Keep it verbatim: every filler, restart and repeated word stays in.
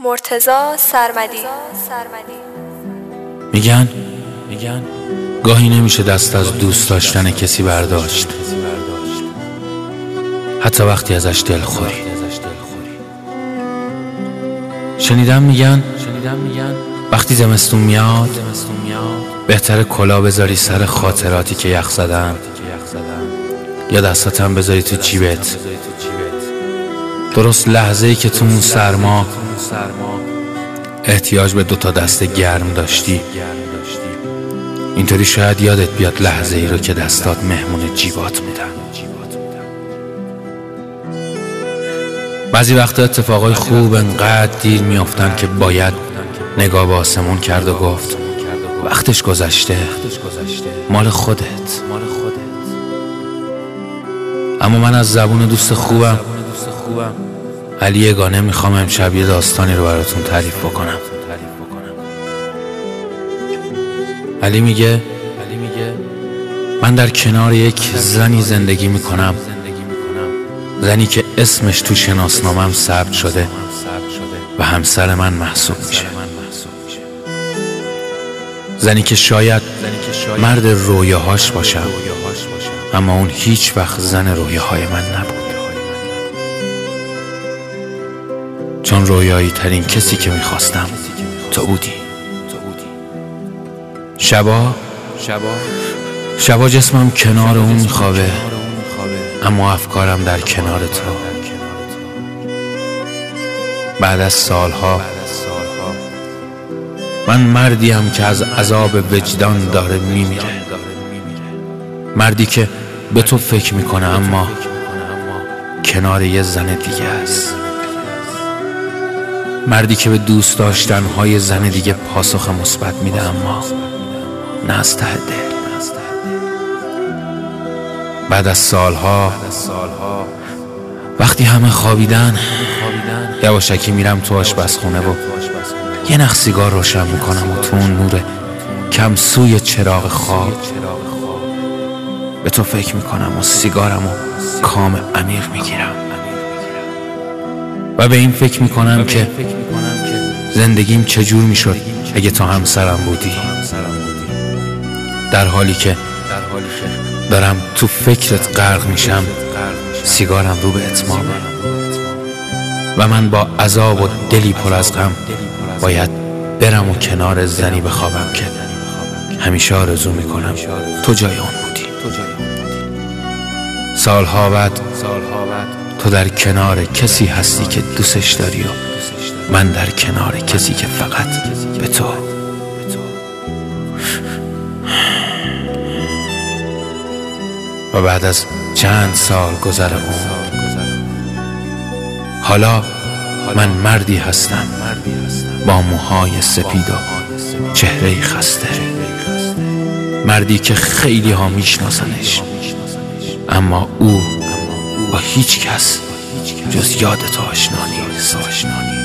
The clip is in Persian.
مرتضی سرمدی. میگن میگن گاهی نمیشه دست از دوست داشتن کسی برداشت، حتی وقتی ازش دلخوری. شنیدم میگن وقتی زمستون میاد بهتره کلاه بذاری سر خاطراتی که یخ زدن، یا دستاتم بذاری تو جیبت، درست لحظه ای که تو اون سرما احتیاج به دوتا دست گرم داشتی. اینطوری شاید یادت بیاد لحظه ای رو که دستات مهمون جیبات بودن. بعضی وقتا اتفاقای خوب انقدر دیر میافتن که باید نگاه به آسمون کرد و گفت وقتش گذشته، مال خودت. اما من از زبون دوست خوبم علی یگانه میخوام امشب یه داستانی رو براتون تعریف بکنم. علی میگه من در کنار یک زنی زندگی میکنم، زنی که اسمش تو شناسنامه‌ام ثبت شده و همسر من محسوب میشه، زنی که شاید مرد رویاهاش باشم اما اون هیچ وقت زن رویاهای من نبود، چون رویایی ترین کسی که میخواستم تو بودی. شبا شبا جسمم کنار اون میخوابه اما افکارم در کنار تو. بعد از سالها من مردیم که از عذاب وجدان داره میمیره، مردی که به تو فکر میکنه اما کنار یه زن دیگه است، مردی که به دوست داشتنهای زن دیگه پاسخ مثبت میده اما نه از ته دل. بعد از سالها وقتی همه خوابیدن یواشکی میرم تو آشپزخونه و یه نخ سیگار روشن میکنم و تو اون نور کم سوی چراغ خواب به تو فکر میکنم و سیگارم و کام عمیق میگیرم و به این فکر میکنم که زندگیم چجور میشد اگه تو همسرم بودی، در حالی که دارم تو فکرت غرق میشم سیگارم رو به اتمامه و من با عذاب و دلی پر از غم باید برم و کنار زنی بخوابم که همیشه آرزو میکنم تو جای اون بودی. سالها بعد تو در کنار کسی هستی که دوستش داری و من در کنار کسی که فقط به تو. و بعد از چند سال گذر عمر حالا من مردی هستم با موهای سپید و چهره خسته، مردی که خیلی ها میشناسنش اما او با هیچ کس جز یاد تو آشنا نیست.